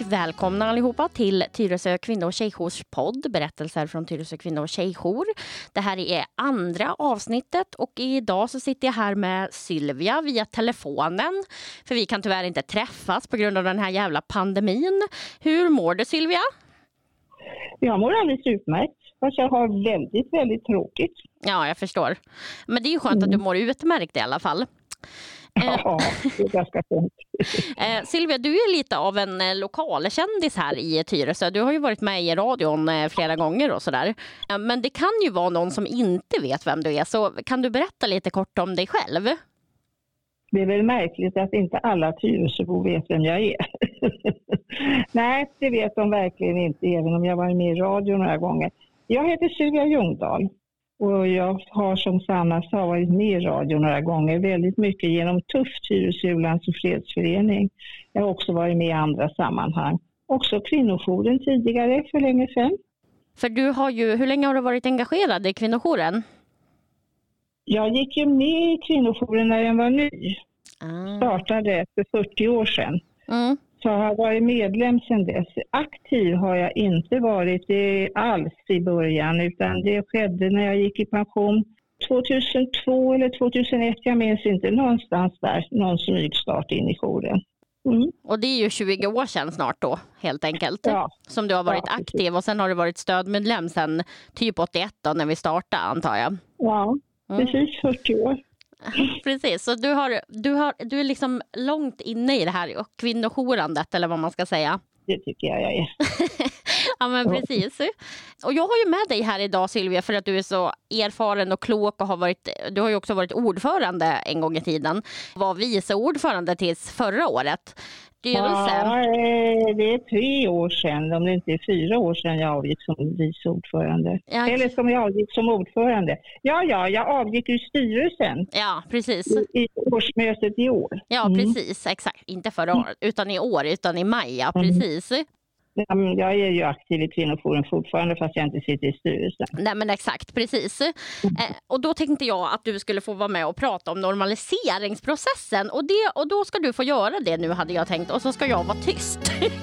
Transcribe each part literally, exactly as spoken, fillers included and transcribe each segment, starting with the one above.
välkomna allihopa till Tyresö kvinno- och tjejjourspodd, berättelser från Tyresö kvinno- och tjejjour. Det här är andra avsnittet och idag så sitter jag här med Sylvia via telefonen. För vi kan tyvärr inte träffas på grund av den här jävla pandemin. Hur mår du, Sylvia? Jag mår alldeles utmärkt. Fast jag har väldigt, väldigt tråkigt. Ja, jag förstår. Men det är ju skönt att du mår utmärkt i alla fall. Ja, det är ganska skönt. Eh, Sylvia, du är lite av en eh, lokalkändis här i Tyresö. Du har ju varit med i radion eh, flera gånger och sådär. Eh, men det kan ju vara någon som inte vet vem du är. Så kan du berätta lite kort om dig själv? Det är väl märkligt att inte alla Tyresöbor vet vem jag är. Nej, det vet de verkligen inte, även om jag var med i radio några gånger. Jag heter Sylvia Ljungdahl. Och jag har som Sanna sa varit med i radio några gånger, väldigt mycket genom Tuff Tyresö U-lands- och fredsförening. Jag har också varit med i andra sammanhang. Också kvinnojouren tidigare, för länge sedan. För du har ju, hur länge har du varit engagerad i kvinnojouren? Jag gick ju med i kvinnojouren när jag var ny. Ah. Startade för fyrtio år sedan. Mm. Så jag har varit medlem sedan dess. Aktiv har jag inte varit det alls i början, utan det skedde när jag gick i pension tjugohundratvå eller tjugohundraett, jag minns inte, någonstans där, någon smygstart in i jouren. Mm. Och det är ju tjugo år sedan snart då, helt enkelt, ja. som du har varit ja, aktiv. Och sen har du varit stödmedlem sedan typ åttioett då, när vi startade, antar jag. Ja, mm. precis fyrtio år. Precis, så du, har, du, har, du är liksom långt inne i det här kvinnojourandet, eller vad man ska säga. Det tycker jag jag är. Ja, men precis. Och jag har ju med dig här idag, Sylvia, för att du är så erfaren och klok och har varit, du har ju också varit ordförande en gång i tiden. Var vice ordförande tills förra året. Styrelse. Ja, det är tre år sedan, om det inte är fyra år sedan jag avgick som vice ordförande. Ja. Eller som jag avgick som ordförande. Ja, ja, jag avgick ur styrelsen. Ja, precis. I, i årsmötet i år. Ja, mm. precis. Exakt. Inte förra året, utan i år, utan i maj. Ja, precis. Mm. Jag är ju aktiv i kvinnojouren fortfarande, fast jag inte sitter i styrelsen. Nej, men exakt, precis. Mm. Eh, och då tänkte jag att du skulle få vara med och prata om normaliseringsprocessen. Och, det, och då ska du få göra det nu, hade jag tänkt. Och så ska jag vara tyst.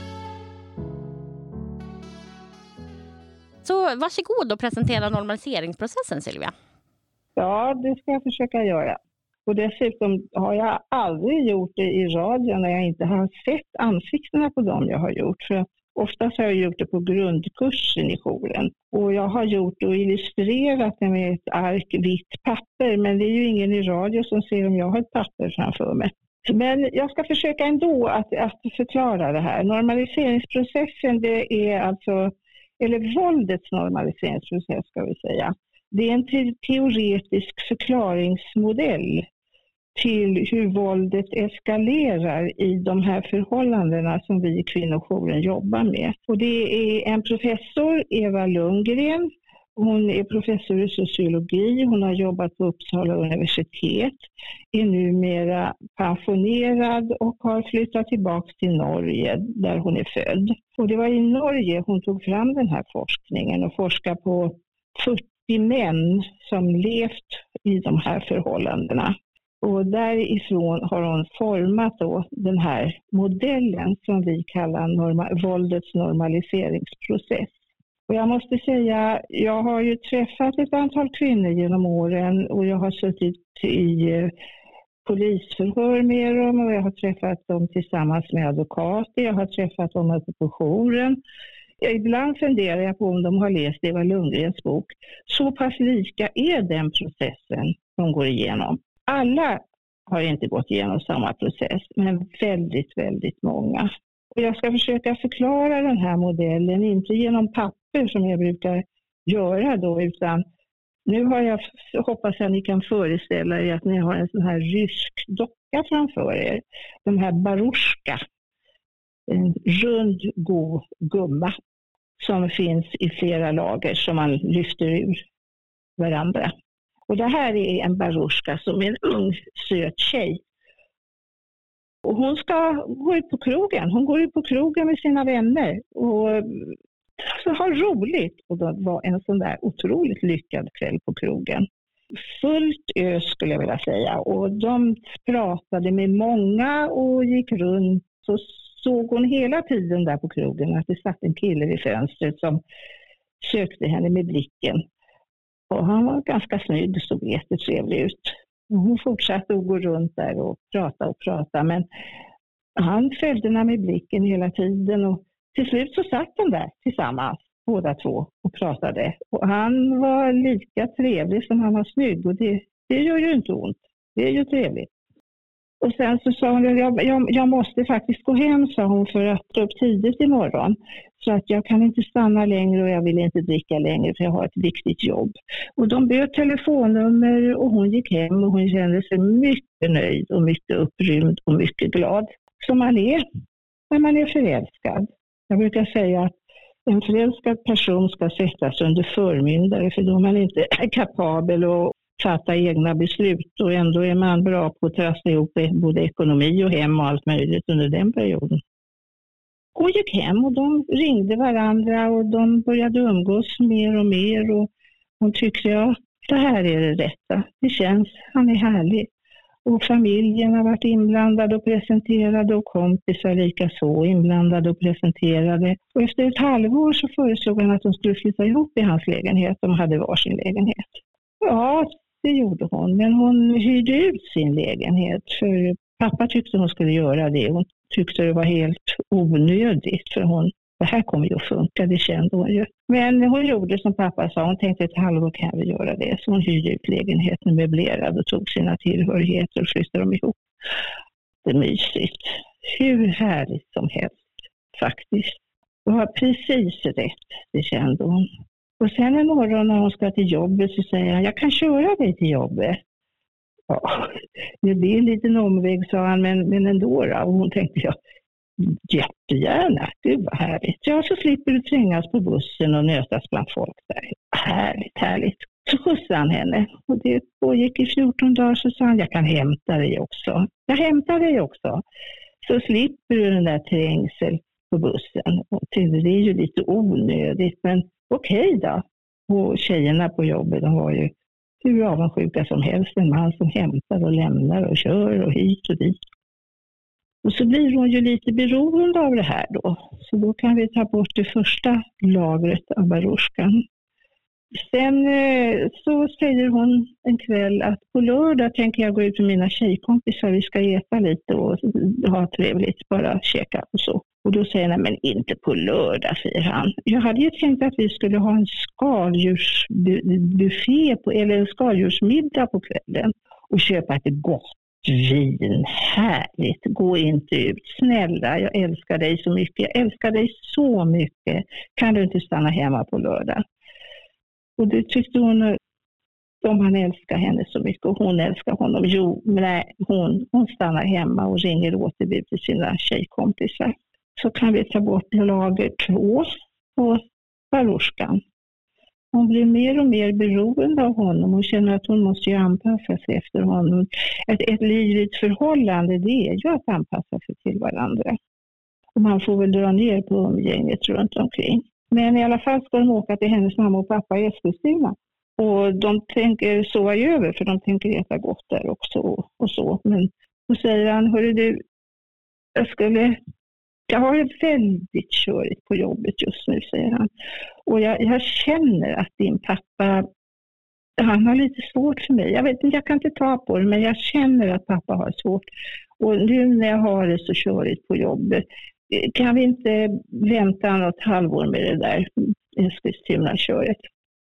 Så varsågod och presentera normaliseringsprocessen, Sylvia. Ja, det ska jag försöka göra. Och dessutom har jag aldrig gjort det i radion när jag inte har sett ansiktena på dem jag har gjort. För att oftast har jag gjort det på grundkursen i jouren. Och jag har gjort och illustrerat det med ett ark vitt papper. Men det är ju ingen i radio som ser om jag har ett papper framför mig. Men jag ska försöka ändå att, att förklara det här. Normaliseringsprocessen, det är alltså, eller våldets normaliseringsprocess ska vi säga. Det är en te- teoretisk förklaringsmodell till hur våldet eskalerar i de här förhållandena som vi i kvinnojouren jobbar med. Och det är en professor, Eva Lundgren. Hon är professor i sociologi. Hon har jobbat på Uppsala universitet. Är numera pensionerad och har flyttat tillbaka till Norge där hon är född. Och det var i Norge hon tog fram den här forskningen och forskar på fyrtio män som levt i de här förhållandena. Och därifrån har hon format då den här modellen som vi kallar norma- våldets normaliseringsprocess. Och jag måste säga, jag har ju träffat ett antal kvinnor genom åren och jag har suttit i eh, polisförhör med dem och jag har träffat dem tillsammans med advokater, jag har träffat dem uppe på jouren. Ibland funderar jag på om de har läst Eva Lundgrens bok. Så pass lika är den processen de går igenom. Alla har inte gått igenom samma process, men väldigt, väldigt många. Och jag ska försöka förklara den här modellen, inte genom papper som jag brukar göra då, utan nu har jag, hoppas jag ni kan föreställa er att ni har en sån här rysk docka framför er. Den här barushka, en rund, god gumma som finns i flera lager som man lyfter ur varandra. Och det här är en barushka som är en ung, söt tjej. Och hon ska gå ut på krogen. Hon går ut på krogen med sina vänner och så har roligt. Och det var en sån där otroligt lyckad kväll på krogen. Fullt ös skulle jag vilja säga. Och de pratade med många och gick runt och såg hon hela tiden där på krogen att det satt en kille vid fönstret som sökte henne med blicken. Och han var ganska snygg och såg jättetrevlig ut. Och hon fortsatte att gå runt där och prata och prata, men han följde henne med blicken hela tiden och till slut så satt de där tillsammans, båda två, och pratade. Och han var lika trevlig som han var snygg och det, det gör ju inte ont. Det är ju trevligt. Och sen så sa hon, jag, jag, jag måste faktiskt gå hem, sa hon, för att gå upp tidigt imorgon. Så att jag kan inte stanna längre och jag vill inte dricka längre för jag har ett viktigt jobb. Och de bjöd telefonnummer och hon gick hem och hon kände sig mycket nöjd och mycket upprymd och mycket glad. Som man är när man är förälskad. Jag brukar säga att en förälskad person ska sättas under förmyndare för då är man inte kapabel att fatta egna beslut och ändå är man bra på att trassla ihop både ekonomi och hem och allt möjligt under den perioden. Hon gick hem och de ringde varandra och de började umgås mer och mer och hon tyckte, ja, det här är det rätta. Det känns, han är härlig. Och familjen har varit inblandade och presenterade och kompisar lika så inblandade och presenterade. Och efter ett halvår så föreslog han att de skulle flytta ihop i hans lägenhet. De hade varsin lägenhet. Ja, det gjorde hon. Men hon hyrde ut sin lägenhet för pappa tyckte hon skulle göra det. Hon tyckte det var helt onödigt för hon, det här kommer ju att funka, det kände hon ju. Men hon gjorde som pappa sa, hon tänkte ett halvår kan vi göra det. Så hon hyrde ut lägenheten möblerad och tog sina tillhörigheter och flyttade dem ihop. Det är mysigt. Hur härligt som helst faktiskt. Det var precis rätt, det kände hon. Och sen en morgon när hon ska till jobbet så säger han, jag kan köra dig till jobbet. Ja, det blir en liten omväg, sa han, men, men ändå då. Och hon tänkte, ja, jättegärna, det var härligt. Ja, så slipper du trängas på bussen och nötas bland folk där. Härligt, härligt. Så skjutsade han henne och det pågick i fjorton dagar så sa han, jag kan hämta dig också. Jag hämtar dig också. Så slipper du den där trängsel på bussen. Och tänkte, det är ju lite onödigt, men okej då. Och tjejerna på jobbet, de var ju hur avundsjuka som helst. En man som hämtar och lämnar och kör och hit och dit. Och så blir hon ju lite beroende av det här då. Så då kan vi ta bort det första lagret av barushkan. Sen eh, så säger hon en kväll att på lördag tänker jag gå ut med mina tjejkompisar. Vi ska äta lite och ha trevligt, bara käka och så. Och då säger han, men inte på lördag, säger han. Jag hade ju tänkt att vi skulle ha en skaldjursbuffé på, eller en skaldjursmiddag på kvällen. Och köpa ett gott vin. Härligt. Gå inte ut. Snälla, jag älskar dig så mycket. Jag älskar dig så mycket. Kan du inte stanna hemma på lördag? Och det tyckte hon, om han älskar henne så mycket och hon älskar honom. Jo, men nej, hon, hon stannar hemma och ringer återbud till sina tjejkompisar. Så kan vi ta bort lager två på barushkan. Hon blir mer och mer beroende av honom och känner att hon måste ju anpassa sig efter honom. Ett, ett liv i ett förhållande, det är ju att anpassa sig till varandra. Och man får väl dra ner på umgänget runt omkring. Men i alla fall ska de åka till hennes mamma och pappa i Eskilstuna. Och de tänker sova över för de tänker äta gott där också och så. Men då säger han, hörru du, jag skulle... Jag har det väldigt körigt på jobbet just nu, säger han. Och jag, jag känner att din pappa, han har lite svårt för mig. Jag vet inte, jag kan inte ta på det, men jag känner att pappa har svårt. Och nu när jag har det så körigt på jobbet, kan vi inte vänta något halvår med det där Eskilstuna-köret?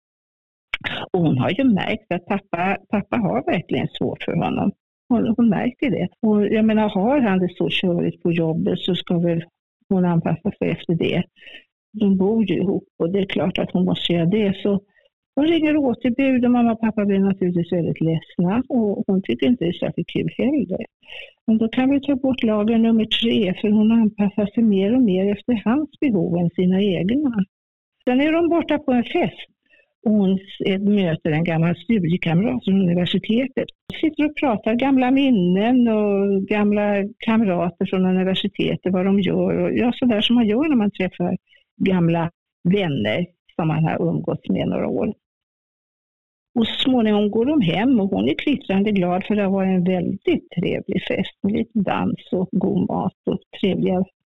Och hon har ju märkt att pappa, pappa har verkligen svårt för honom. Hon, hon märker det. Och jag menar, har han det så körigt på jobbet så ska väl hon anpassa sig efter det. De bor ju ihop och det är klart att hon måste göra det. Så hon ringer återbud och mamma och pappa blir naturligtvis väldigt ledsna. Och hon tycker inte det är särskilt kul heller. Men då kan vi ta bort lager nummer tre för hon anpassar sig mer och mer efter hans behov än sina egna. Sen är de borta på en fest. Och hon möter en gammal studiekamrat från universitetet. Sitter och pratar gamla minnen och gamla kamrater från universitetet, vad de gör. Och ja, sådär som man gör när man träffar gamla vänner som man har umgåtts med några år. Och så småningom går de hem och hon är kvittrande glad för det var en väldigt trevlig fest med lite dans och god mat och trevliga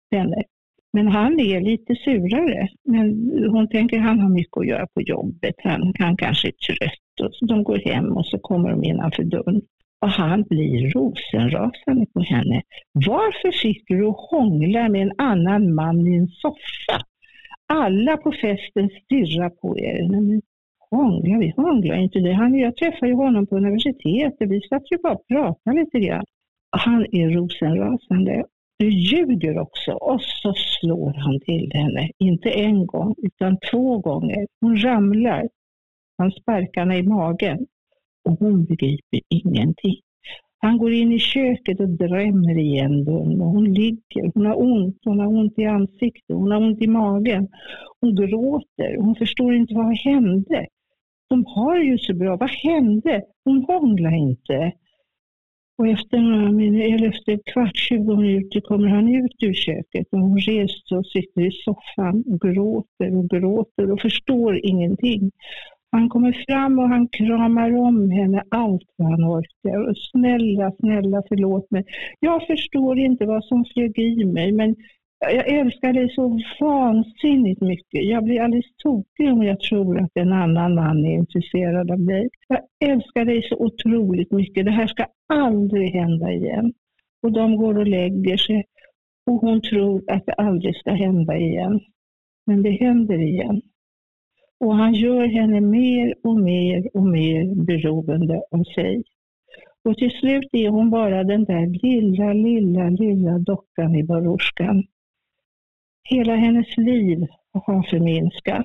henne. Men han är lite surare. Men hon tänker att han har mycket att göra på jobbet. Han, han kanske är trött. Och så de går hem och så kommer de innanför dörren. Och han blir rosenrasande på henne. Varför sitter du och hånglar med en annan man i en soffa? Alla på festen stirrar på er. Men hånglar, vi hånglar inte det. Han, jag träffade ju honom på universitetet. Vi satt ju bara och pratade lite grann. Han är rosenrasande. Du ljuger också. Och så slår han till henne. Inte en gång utan två gånger. Hon ramlar. Han sparkar henne i magen. Och hon begriper ingenting. Han går in i köket och drämmer igen dörren. Och hon ligger. Hon har ont. Hon har ont i ansiktet. Hon har ont i magen. Hon gråter. Hon förstår inte vad hände. De har ju så bra. Vad hände? Hon hånglar inte. Och efter, eller efter ett kvart, tjugo minuter kommer han ut ur köket. Och hon reser och sitter i soffan och gråter och gråter och förstår ingenting. Han kommer fram och han kramar om henne allt vad han orkar. Och snälla, snälla förlåt mig. Jag förstår inte vad som flög i mig, men jag älskar dig så vansinnigt mycket. Jag blir alldeles tokig om jag tror att en annan man är intresserad av dig. Jag älskar dig så otroligt mycket. Det här ska aldrig hända igen. Och de går och lägger sig. Och hon tror att det aldrig ska hända igen. Men det händer igen. Och han gör henne mer och mer och mer beroende av sig. Och till slut är hon bara den där lilla, lilla, lilla dockan i barorskan. Hela hennes liv har förminskat.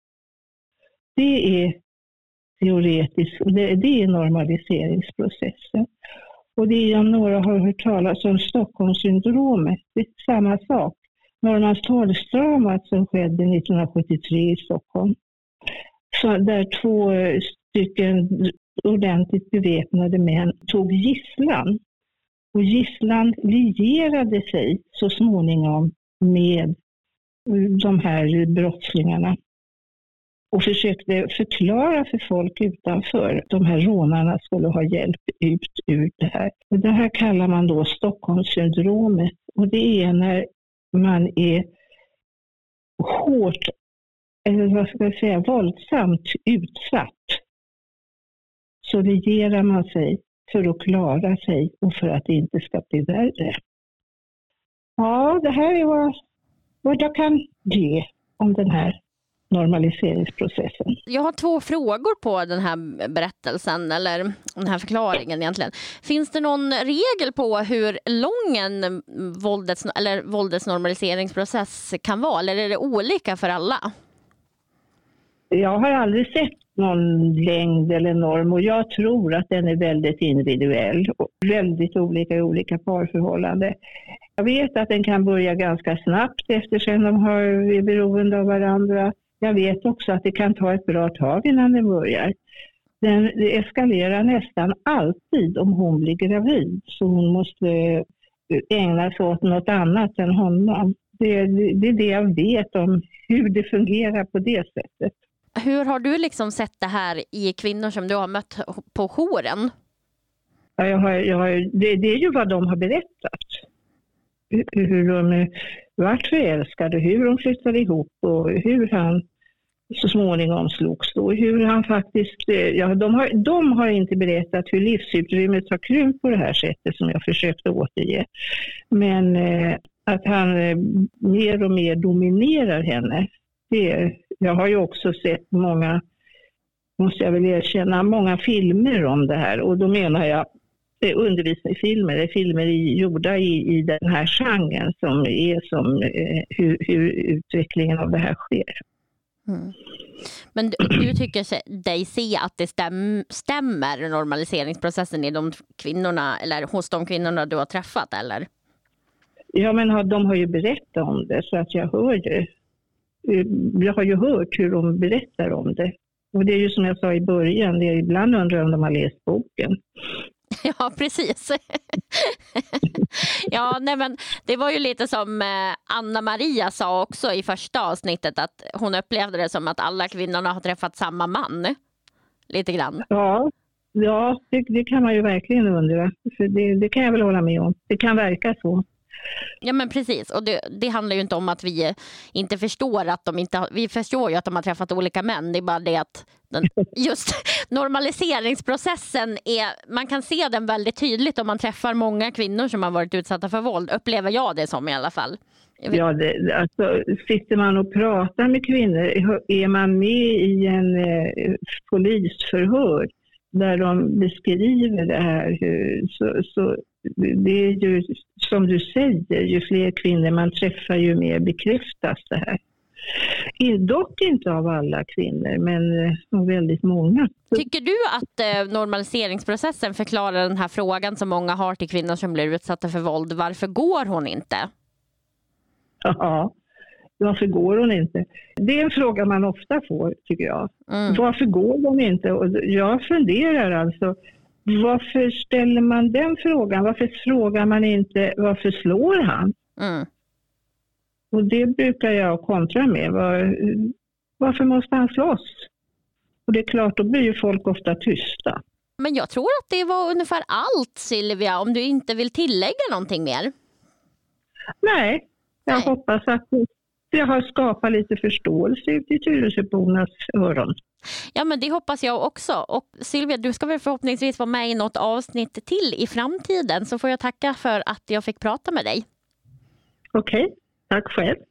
Det är teoretiskt, det, det är normaliseringsprocessen. Och det är om några har hört talas om Stockholmssyndromet. Det är samma sak. Norrmalmstorgsdramat som skedde nittonhundrasjuttiotre i Stockholm. Så där två stycken ordentligt beväpnade män tog gisslan. Och gisslan lierade sig så småningom med de här brottslingarna. Och försökte förklara för folk utanför att de här rånarna skulle ha hjälp ut ur det här. Och det här kallar man då Stockholmssyndromet. Och det är när man är hårt, eller vad ska jag säga, våldsamt utsatt. Så regerar man sig för att klara sig och för att det inte ska bli värre. Ja, det här är vad, vad jag kan ge om den här normaliseringsprocessen. Jag har två frågor på den här berättelsen, eller den här förklaringen egentligen. Finns det någon regel på hur lång en våldets, eller våldets normaliseringsprocess kan vara? Eller är det olika för alla? Jag har aldrig sett någon längd eller norm och jag tror att den är väldigt individuell och väldigt olika i olika parförhållanden. Jag vet att den kan börja ganska snabbt eftersom de har, är beroende av varandra. Jag vet också att det kan ta ett bra tag innan den börjar. Den eskalerar nästan alltid om hon blir gravid, så hon måste ägna sig åt något annat än honom. Det, det är det jag vet om hur det fungerar på det sättet. Hur har du liksom sett det här i kvinnor som du har mött på jouren? Ja, jag har, jag har, det, det är ju vad de har berättat. Hur, hur de vart förälskade, hur de flyttade ihop och hur han så småningom slogs då. Hur han faktiskt, ja, de, har, de har inte berättat hur livsutrymmet har krympt på det här sättet som jag försökte återge. Men eh, att han eh, mer och mer dominerar henne. Det, jag har ju också sett många, måste jag väl erkänna, många filmer om det här. Och då menar jag undervisningsfilmer, det är filmer gjorda i, i den här genren som är som eh, hur, hur utvecklingen av det här sker. Mm. Men du, du tycker dig se att det stäm, stämmer normaliseringsprocessen i de kvinnorna, eller hos de kvinnorna du har träffat, eller? Ja, men de har ju berättat om det så att jag hör det. Jag har ju hört hur de berättar om det. Och det är ju som jag sa i början, det är ibland undrar om de har läst boken. Ja, precis. Ja, nej, men det var ju lite som Anna-Maria sa också i första avsnittet, att hon upplevde det som att alla kvinnorna har träffat samma man. Lite grann. Ja, ja det, det kan man ju verkligen undra. För det, det kan jag väl hålla med om. Det kan verka så. Ja men precis, och det, det handlar ju inte om att vi inte förstår att de inte har, vi förstår ju att de har träffat olika män, det är bara det att den, just normaliseringsprocessen är, man kan se den väldigt tydligt om man träffar många kvinnor som har varit utsatta för våld, upplever jag det som i alla fall. Ja, det, alltså, sitter man och pratar med kvinnor, är man med i en eh, polisförhör där de beskriver det här, så, så det är ju som du säger, ju fler kvinnor man träffar ju mer bekräftas det här. Dock inte av alla kvinnor, men av väldigt många. Tycker du att eh, normaliseringsprocessen förklarar den här frågan som många har till kvinnor som blir utsatta för våld? Varför går hon inte? Ja, varför går hon inte? Det är en fråga man ofta får, tycker jag. Mm. Varför går hon inte? Och jag funderar alltså, varför ställer man den frågan? Varför frågar man inte, varför slår han? Mm. Och det brukar jag kontra med. Var, varför måste han slåss? Och det är klart, då blir ju folk ofta tysta. Men jag tror att det var ungefär allt, Sylvia, om du inte vill tillägga någonting mer. Nej, jag Nej. hoppas att det har skapat lite förståelse ute i Tyresöbornas öron. Ja, men det hoppas jag också. Och Sylvia, du ska väl förhoppningsvis vara med i något avsnitt till i framtiden, så får jag tacka för att jag fick prata med dig. Okej, tack själv.